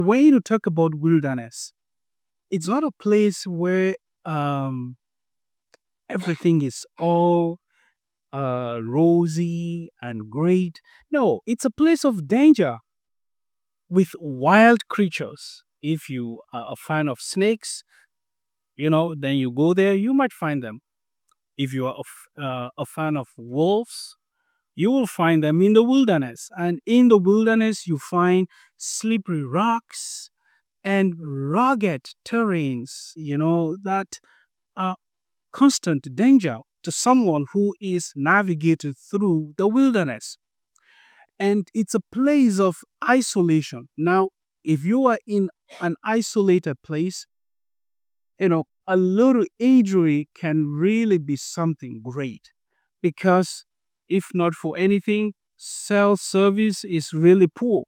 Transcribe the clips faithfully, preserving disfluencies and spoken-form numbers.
When you talk about wilderness, it's not a place where um, everything is all uh, rosy and great. No, it's a place of danger with wild creatures. If you are a fan of snakes, you know, then you go there, you might find them. If you are a, f- uh, a fan of wolves, you will find them in the wilderness. And in the wilderness, you find slippery rocks and rugged terrains, you know, that are constant danger to someone who is navigated through the wilderness. And it's a place of isolation. Now, if you are in an isolated place, you know, a little injury can really be something great because if not for anything, cell service is really poor,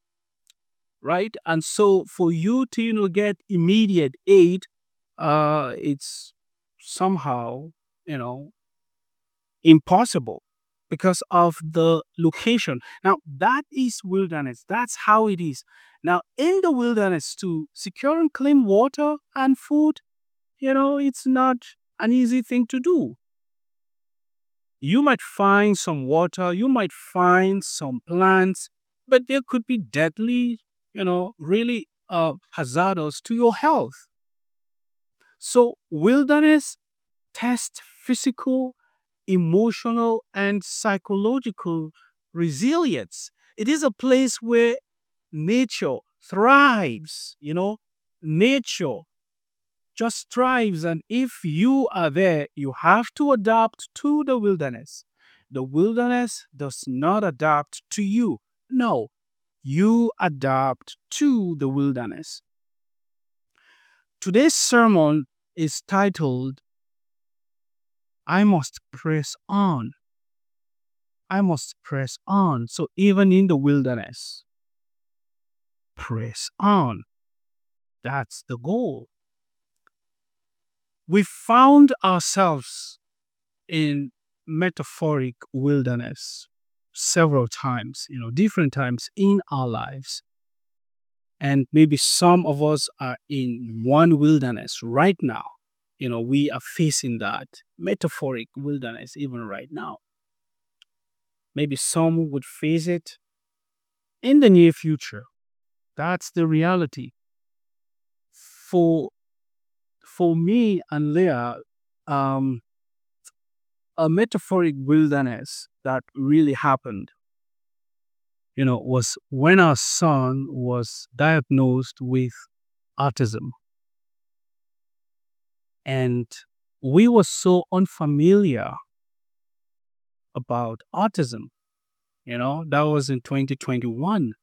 right? And so for you to, you know, get immediate aid, uh, it's somehow, you know, impossible because of the location. Now, that is wilderness. That's how it is. Now, in the wilderness, to securing clean water and food, you know, it's not an easy thing to do. You might find some water, you might find some plants, but there could be deadly, you know, really uh, hazardous to your health. So, wilderness tests physical, emotional, and psychological resilience. It is a place where nature thrives, you know, nature just thrives. And if you are there, you have to adapt to the wilderness. The wilderness does not adapt to you. No, you adapt to the wilderness. Today's sermon is titled, I Must Press On. I must press on. So even in the wilderness, press on. That's the goal. We found ourselves in metaphoric wilderness several times, you know, different times in our lives. And maybe some of us are in one wilderness right now. You know, we are facing that metaphoric wilderness even right now. Maybe some would face it in the near future. That's the reality. For for me and Leah, um, a metaphoric wilderness that really happened, you know, was when our son was diagnosed with autism. And we were so unfamiliar about autism, you know, that was in twenty twenty-one.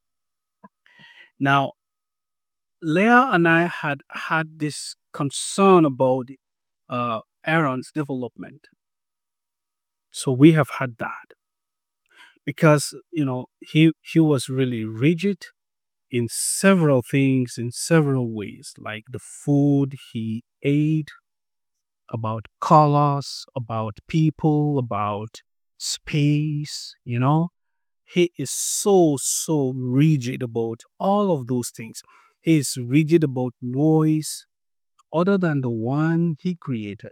Now, Leah and I had had this concern about uh, Aaron's development. So we have had that because, you know, he, he was really rigid in several things, in several ways, like the food he ate, about colors, about people, about space, you know. He is so, so rigid about all of those things. He is rigid about noise other than the one he created.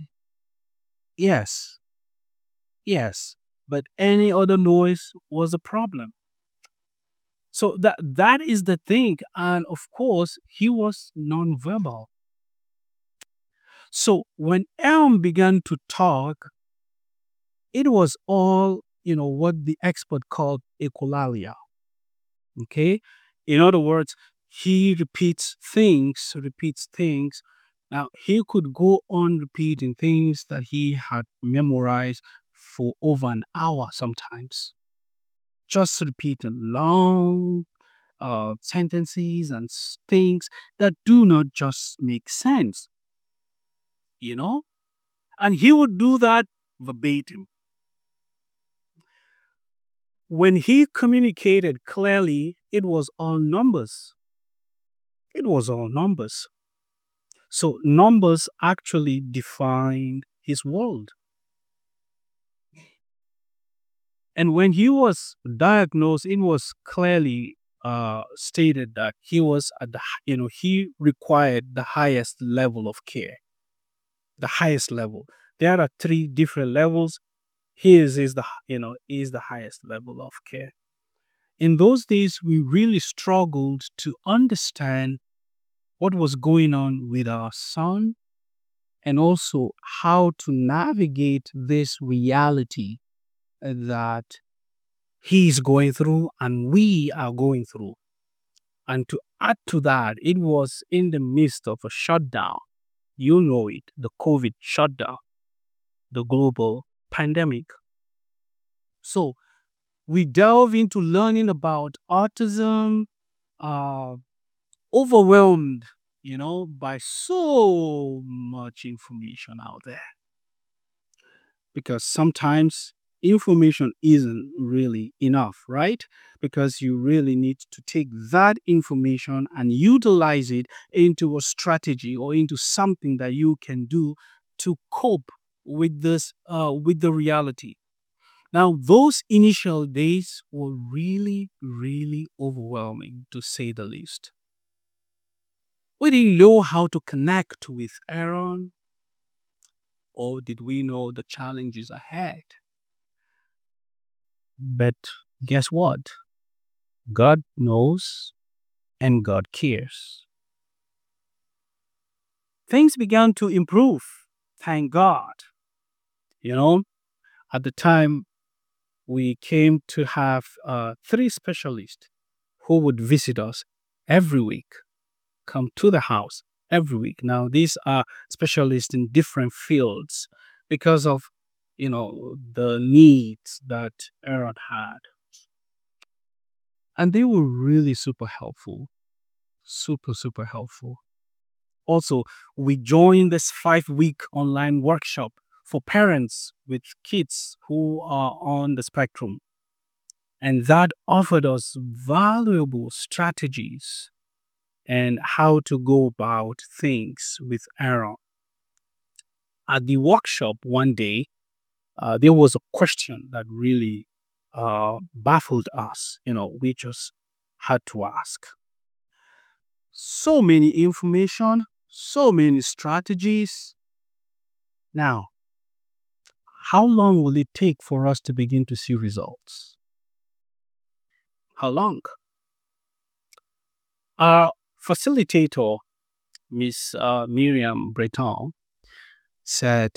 Yes, yes, but any other noise was a problem. So that that is the thing. And of course, he was nonverbal. So when Aaron began to talk, it was all, you know, what the expert called echolalia. Okay. In other words, he repeats things, repeats things. Now, he could go on repeating things that he had memorized for over an hour sometimes, just repeating long uh, sentences and s- things that do not just make sense, you know? And he would do that verbatim. When he communicated clearly, it was all numbers. It was all numbers. So numbers actually defined his world. And when he was diagnosed, it was clearly uh, stated that he was at the, hi- you know, he required the highest level of care, the highest level. There are three different levels. His is the, h- you know, is the highest level of care. In those days, we really struggled to understand what was going on with our son and also how to navigate this reality that he's going through and we are going through. And to add to that, it was in the midst of a shutdown. You know it, the COVID shutdown, the global pandemic. So we delve into learning about autism, uh, overwhelmed, you know, by so much information out there. Because sometimes information isn't really enough, right? Because you really need to take that information and utilize it into a strategy or into something that you can do to cope with this, uh, with the reality. Now, those initial days were really, really overwhelming to say the least. We didn't know how to connect with Aaron, or did we know the challenges ahead? But guess what? God knows and God cares. Things began to improve. Thank God. You know, at the time, we came to have uh, three specialists who would visit us every week, come to the house every week. Now, these are specialists in different fields because of, you know, the needs that Aaron had. And they were really super helpful, super, super helpful. Also, we joined this five week online workshop for parents with kids who are on the spectrum. And that offered us valuable strategies and how to go about things with Aaron. At the workshop one day, uh, there was a question that really uh, baffled us. You know, we just had to ask. So many information, so many strategies. Now, how long will it take for us to begin to see results? How long? Our facilitator, Miss uh, Miriam Breton, said,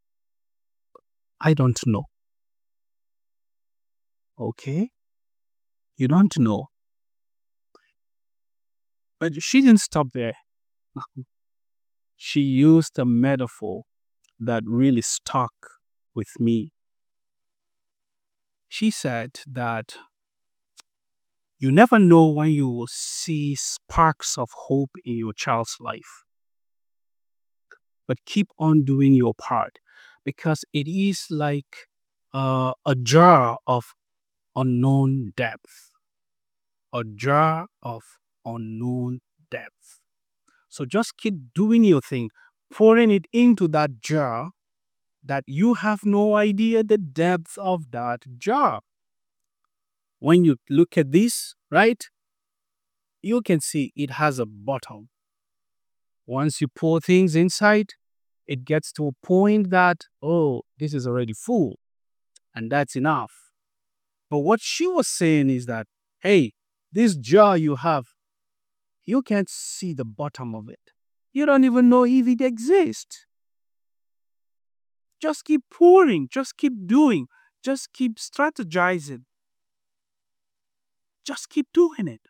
I don't know. Okay, you don't know. But she didn't stop there. She used a metaphor that really stuck with me. She said that you never know when you will see sparks of hope in your child's life, but keep on doing your part because it is like uh, a jar of unknown depth, a jar of unknown depth. So just keep doing your thing, pouring it into that jar that you have no idea the depth of that jar. When you look at this, right, you can see it has a bottom. Once you pour things inside, it gets to a point that, oh, this is already full, and that's enough. But what she was saying is that, hey, this jar you have, you can't see the bottom of it. You don't even know if it exists. Just keep pouring, just keep doing, just keep strategizing, just keep doing it.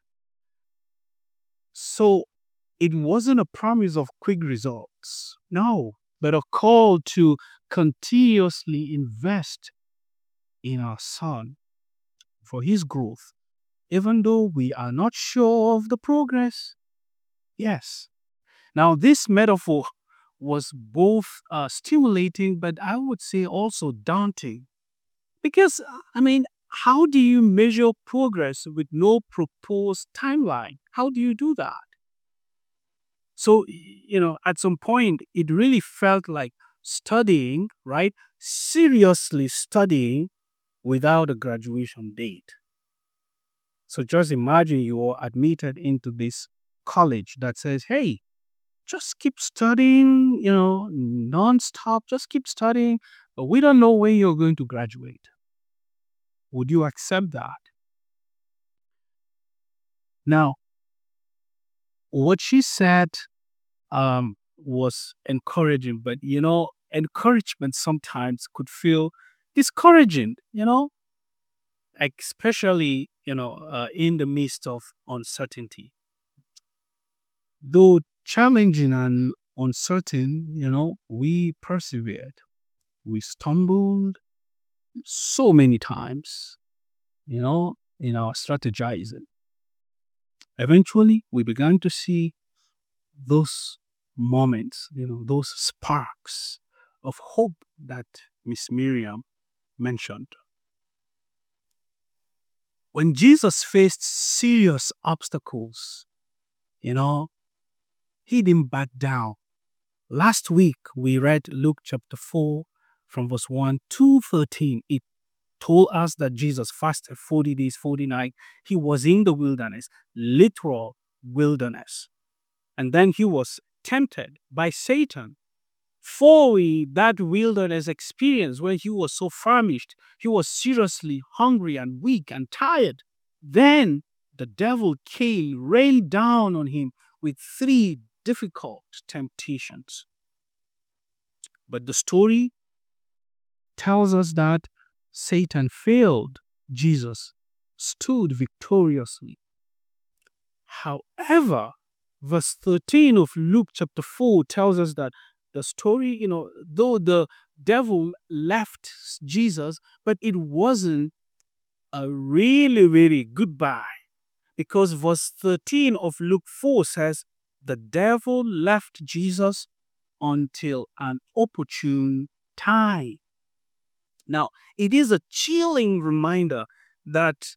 So it wasn't a promise of quick results, no, but a call to continuously invest in our son for his growth, even though we are not sure of the progress. Yes. Now, this metaphor was both uh, stimulating, but I would say also daunting. Because, uh, I mean, how do you measure progress with no proposed timeline? How do you do that? So, you know, at some point, it really felt like studying, right? Seriously studying without a graduation date. So just imagine you are admitted into this college that says, hey, just keep studying, you know, non-stop, just keep studying, but we don't know when you're going to graduate. Would you accept that? Now, what she said um, was encouraging, but you know, encouragement sometimes could feel discouraging, you know, especially, you know, uh, in the midst of uncertainty. Though challenging and uncertain, you know, we persevered. We stumbled so many times, you know, in our strategizing. Eventually, we began to see those moments, you know, those sparks of hope that Miss Miriam mentioned. When Jesus faced serious obstacles, you know, he didn't back down. Last week, we read Luke chapter four from verse one to thirteen. It told us that Jesus fasted forty days, forty nights. He was in the wilderness, literal wilderness. And then he was tempted by Satan. For that wilderness experience where he was so famished, he was seriously hungry and weak and tired. Then the devil came, rained down on him with three difficult temptations. But the story tells us that Satan failed. Jesus stood victoriously. However, verse thirteen of Luke chapter four tells us that the story, you know, though the devil left Jesus, but it wasn't a really, really goodbye. Because verse thirteen of Luke four says, the devil left Jesus until an opportune time. Now, it is a chilling reminder that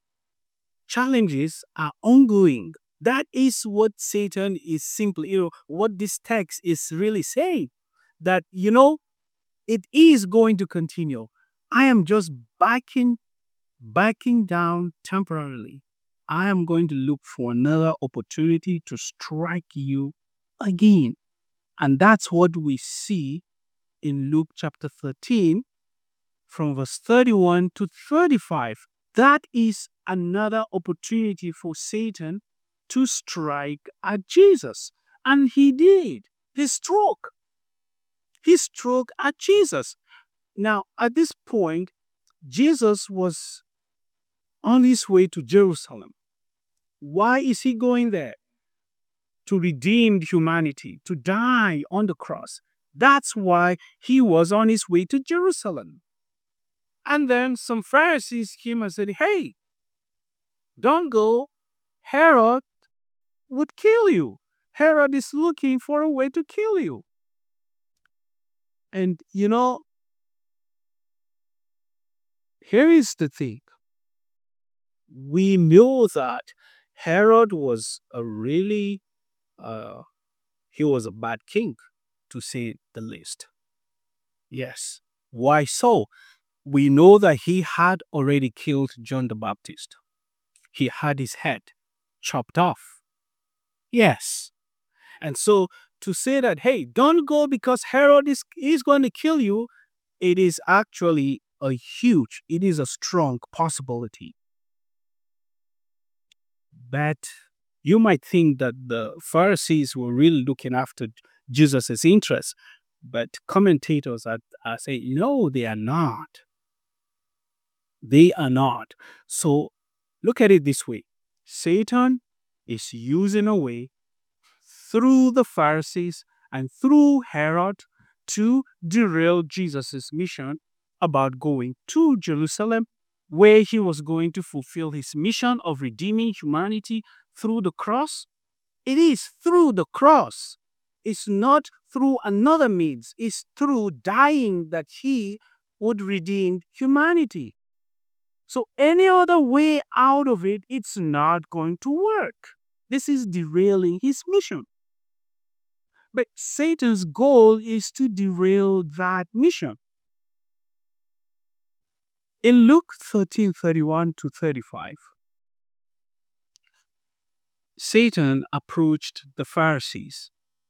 challenges are ongoing. That is what Satan is simply, you know, what this text is really saying. That, you know, it is going to continue. I am just backing, backing down temporarily. I am going to look for another opportunity to strike you again. And that's what we see in Luke chapter thirteen, from verse thirty-one to thirty-five. That is another opportunity for Satan to strike at Jesus. And he did. He struck. He struck at Jesus. Now, at this point, Jesus was on his way to Jerusalem. Why is he going there? To redeem humanity, to die on the cross. That's why he was on his way to Jerusalem. And then some Pharisees came and said, hey, don't go. Herod would kill you. Herod is looking for a way to kill you. And, you know, here is the thing. We know that Herod was a really, uh, he was a bad king, to say the least. Yes. Why so? We know that he had already killed John the Baptist. He had his head chopped off. Yes. And so to say that, hey, don't go because Herod is, is going to kill you, it is actually a huge, it is a strong possibility. But you might think that the Pharisees were really looking after Jesus' interests, but commentators are, are saying, no, they are not. They are not. So look at it this way. Satan is using a way through the Pharisees and through Herod to derail Jesus' mission about going to Jerusalem, where he was going to fulfill his mission of redeeming humanity through the cross. It is through the cross. It's not through another means. It's through dying that he would redeem humanity. So any other way out of it, it's not going to work. This is derailing his mission. But Satan's goal is to derail that mission. In Luke thirteen thirty-one to thirty-five, Satan approached the Pharisees.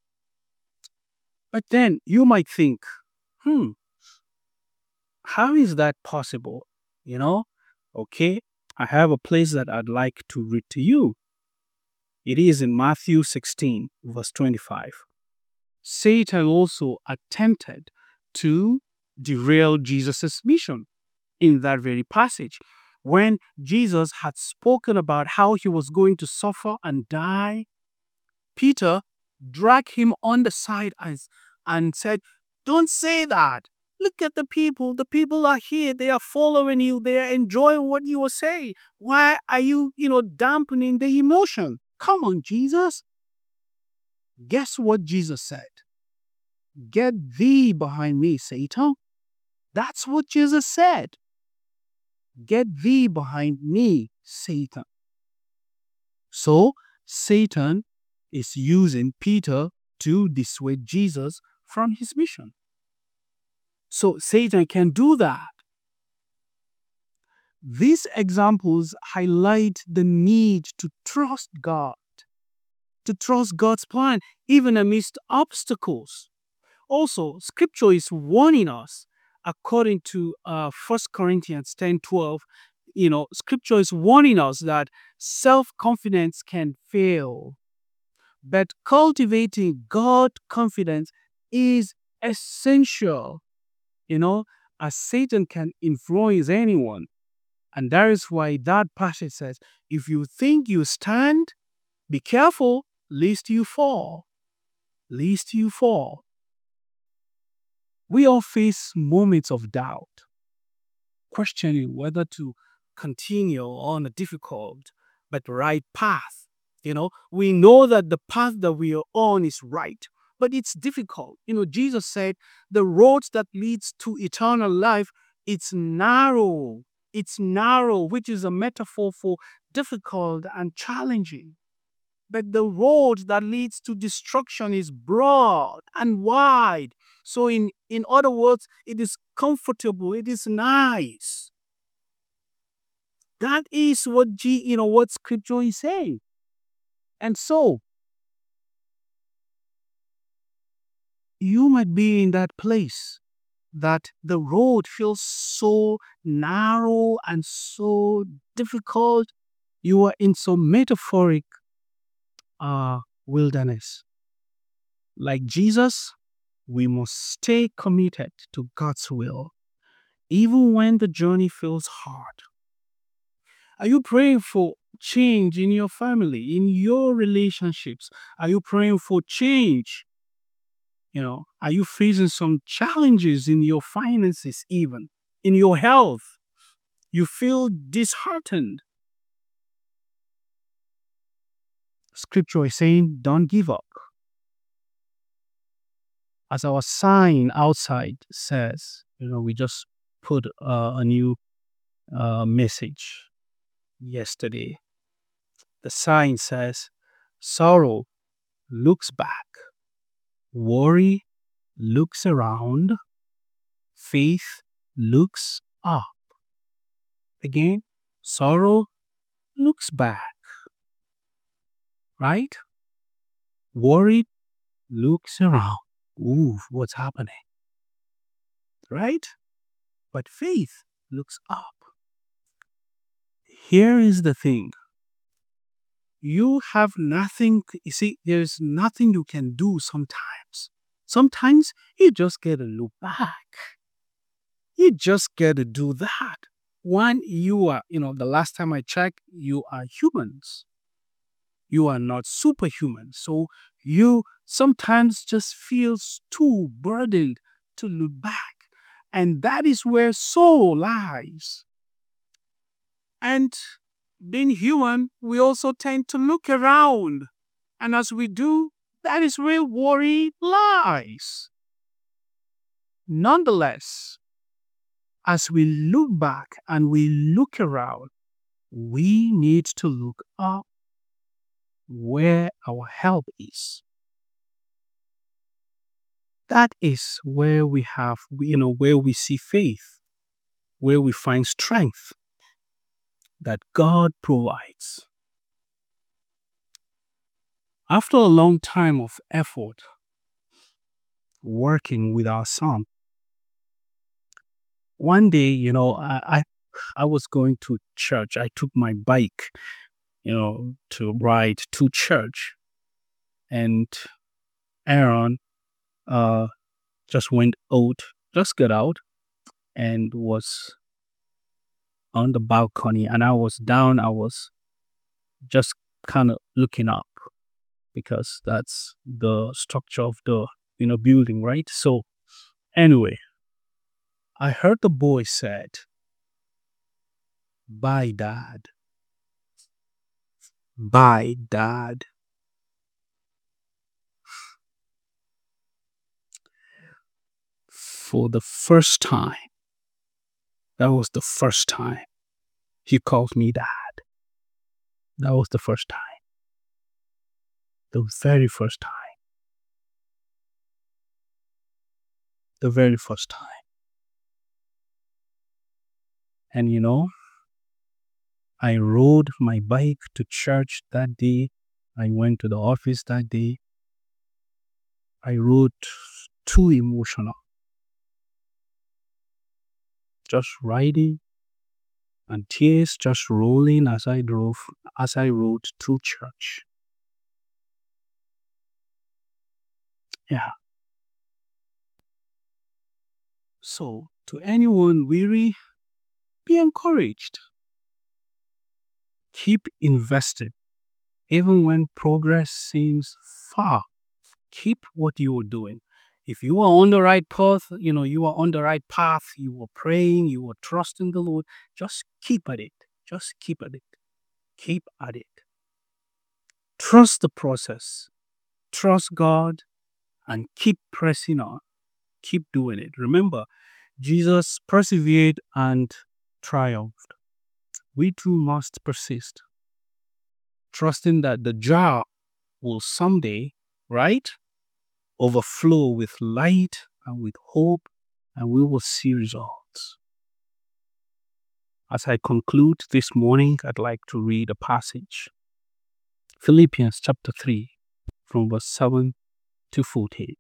But then you might think, hmm, how is that possible? You know, okay, I have a place that I'd like to read to you. It is in Matthew sixteen, verse twenty-five. Satan also attempted to derail Jesus' mission in that very passage. When Jesus had spoken about how he was going to suffer and die, Peter dragged him on the side and, and said, "Don't say that. Look at the people. The people are here. They are following you. They are enjoying what you are saying. Why are you, you know, dampening the emotion? Come on, Jesus." Guess what Jesus said? "Get thee behind me, Satan." That's what Jesus said. Get thee behind me, Satan. So, Satan is using Peter to dissuade Jesus from his mission. So, Satan can do that. These examples highlight the need to trust God, to trust God's plan, even amidst obstacles. Also, scripture is warning us, according to uh, First Corinthians ten twelve, you know, scripture is warning us that self-confidence can fail. But cultivating God confidence is essential, you know, as Satan can influence anyone. And that is why that passage says, if you think you stand, be careful, lest you fall. Lest you fall. We all face moments of doubt, questioning whether to continue on a difficult but right path. You know, we know that the path that we are on is right, but it's difficult. You know, Jesus said, the road that leads to eternal life, it's narrow. It's narrow, which is a metaphor for difficult and challenging. But the road that leads to destruction is broad and wide. So in, in other words, it is comfortable, it is nice. That is what G, you know, what scripture is saying. And so you might be in that place that the road feels so narrow and so difficult. You are in some metaphoric uh, wilderness. Like Jesus, we must stay committed to God's will, even when the journey feels hard. Are you praying for change in your family, in your relationships? Are you praying for change? You know, are you facing some challenges in your finances, even in your health? You feel disheartened. Scripture is saying, don't give up. As our sign outside says, you know, we just put uh, a new uh, message yesterday. The sign says, sorrow looks back, worry looks around, faith looks up. Again, sorrow looks back, right? Worry looks around. Ooh, what's happening? Right? But faith looks up. Here is the thing. You have nothing, you see, there's nothing you can do sometimes. Sometimes you just get to look back. You just get to do that. One, you are, you know, the last time I checked, you are humans. You are not superhuman. So you sometimes just feels too burdened to look back. And that is where soul lies. And being human, we also tend to look around. And as we do, that is where worry lies. Nonetheless, as we look back and we look around, we need to look up where our help is. That is where we have, you know, where we see faith, where we find strength that God provides. After a long time of effort working with our son, one day, you know, I, I I was going to church. I took my bike, you know, to ride to church, and Aaron uh just went out, just got out, and was on the balcony, and I was down. I was just kind of looking up because that's the structure of the you know building, right? So anyway, I heard the boy said, "Bye, dad. Bye, dad." For the first time, that was the first time he called me dad. That was the first time, the very first time, the very first time. And you know, I rode my bike to church that day. I went to the office that day. I rode too emotional, just riding and tears just rolling as I drove, as I rode to church. Yeah. So, to anyone weary, be encouraged. Keep invested, even when progress seems far. Keep what you are doing. If you are on the right path, you know, you are on the right path, you are praying, you are trusting the Lord, just keep at it. Just keep at it. Keep at it. Trust the process. Trust God and keep pressing on. Keep doing it. Remember, Jesus persevered and triumphed. We too must persist, trusting that the jar will someday, right, overflow with light and with hope, and we will see results. As I conclude this morning, I'd like to read a passage. Philippians chapter three, from verse seven to fourteen.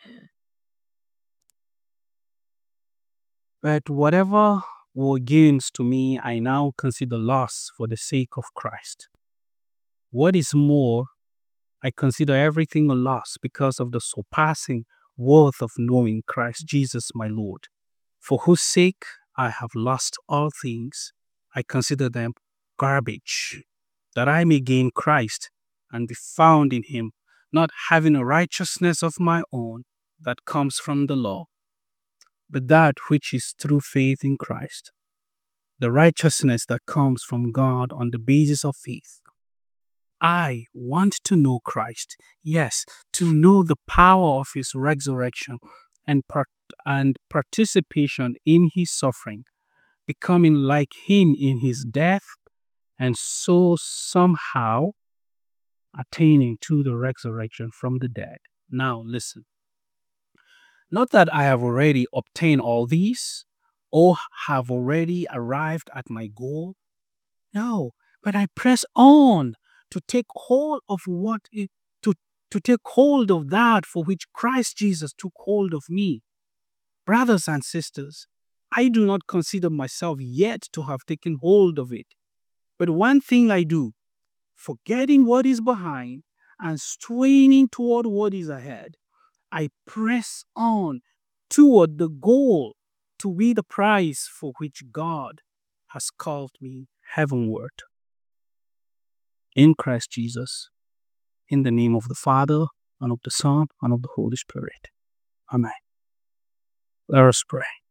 But whatever were gains to me, I now consider loss for the sake of Christ. What is more, I consider everything a loss because of the surpassing worth of knowing Christ Jesus my Lord, for whose sake I have lost all things. I consider them garbage, that I may gain Christ and be found in him, not having a righteousness of my own that comes from the law, but that which is through faith in Christ, the righteousness that comes from God on the basis of faith. I want to know Christ, yes, to know the power of his resurrection and, part- and participation in his suffering, becoming like him in his death, and so somehow attaining to the resurrection from the dead. Now, listen. Not that I have already obtained all these or have already arrived at my goal. No, but I press on to take hold of what it, to, to take hold of that for which Christ Jesus took hold of me. Brothers and sisters, I do not consider myself yet to have taken hold of it. But one thing I do, forgetting what is behind and straining toward what is ahead, I press on toward the goal to be the prize for which God has called me heavenward. In Christ Jesus, in the name of the Father, and of the Son, and of the Holy Spirit. Amen. Let us pray.